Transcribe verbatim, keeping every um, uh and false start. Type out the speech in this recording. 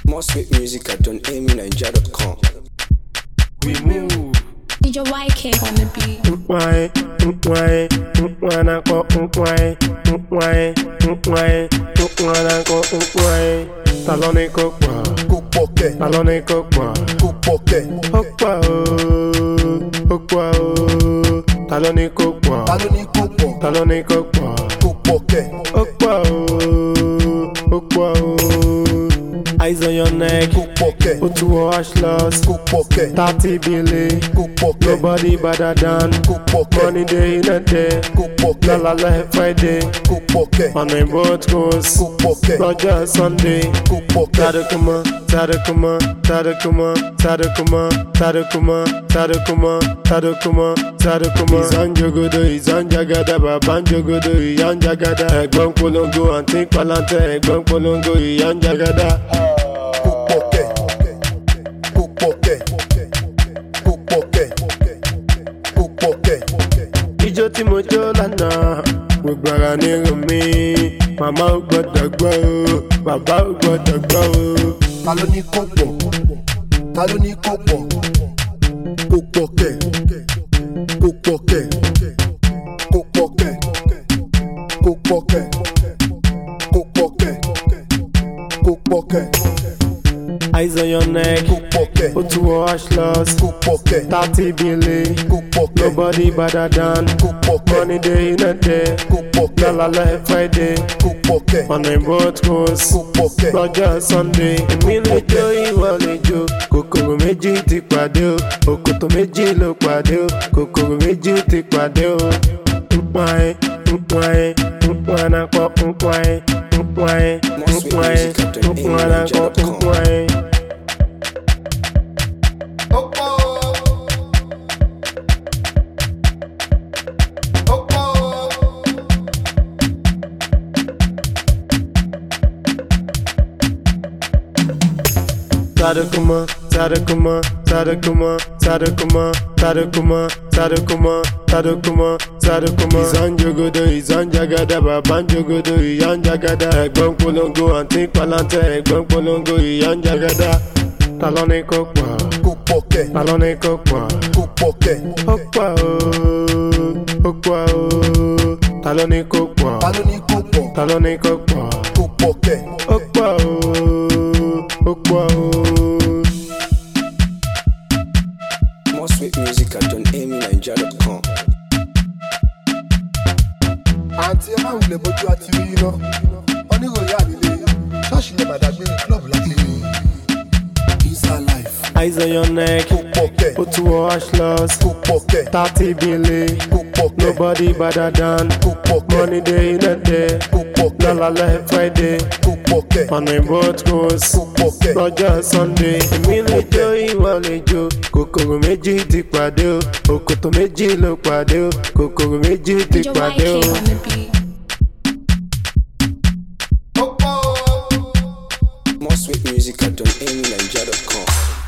More sweet music at don amy nigeria dot com. We move. D J Y K on the beat. Why, why, why, go, why, why, why, why, go, why. Talone kokwa, Kupoke, talone kokwa, kupoke, okwa o, okwa o. Talone kokwa, taloni kupo, talone kokwa, kupoke, okwa o, okwa o. Eyes on your neck, kupoke, put to wash loss, kupoke, thirty billion. kupoke, Nobody better than kupoke, money day in a day. kupoke, La la la Friday. kupoke, On a boat goes kupoke, not just Sunday. kupoke, Tadakuma, Tadakuma, Tadakuma, Tadakuma, Tadakuma, Tadakuma, Tadakuma, Tadakuma. Zanjogodo, Zanjagada, Banjogodo, Yanjagada, Egbon Polongo, Antin Palante, Egbon Polongo, Yanjagada. kupoke, kupoke, kupoke, kupoke. Ijó tí mo jó lánàá, gbogbo ara ní irun mi. Màmá ò gbọ́dọ̀ gbọ́ o, bàbá ò gbọ́dọ̀ gbọ́ o. Taloni kupo, taloni kupo, kupoke, kupoke, kupoke, kupoke, kupoke, kupoke, Eyes on your neck, kupoke, put to wash loss, kupoke, thirty billion. kupoke, Nobody better than kupoke, money day in a day. kupoke, La la la Friday. kupoke, On a boat goes kupoke, not just Sunday. Èmi lè jó ìwọ lè jó. Kòkòrò méjì ti pàdé o. Òkòtò méjì ló pàdé o. Kòkòrò méjì ti pàdé o. Nkwáyé, nkwáyé, nkwáyé kọ́ nkwáyé, nkwáyé, nkwáyé, nkwáyé kọ́ nkwáyé. Tadakuma, Tadakuma, Tadakuma, Tadakuma, Tadakuma, Tadakuma, Tadakuma, Tadakuma. Zanjogodo, Zanjagada, Banjogodo, Yanjagada, Egbon Polongo, Antin Palante, Egbon Polongo, Yanjagada. Talone kokwa, kupoke, talone kokwa, kupoke, okwa o, okwa o. Talone kokwa, taloni kupo, talone kokwa, kupoke, okwa o, okwa o. More sweet music at don amy nigeria dot com. àǹtí ẹ máa wulẹ̀ bójú àti rí iná oníròyìn àlèlè ṣọ́ọ̀ṣì lè màdàgbé club láti rí peace and life. Eyes on your neck, Kupoke, put to wash loss, kupoke, thirty billion. kupoke, Nobody better than kupoke, money day in a day. kupoke, La la la Friday. kupoke, On a boat goes kupoke, not just Sunday. Èmi lè jó ìwọ lè jó. Kòkòrò méjì ti pàdé o. Òkòtò méjì ló pàdé o. Kòkòrò méjì D ti J Y pàdé K o. on the beat. More sweet music at don amy nigeria dot com.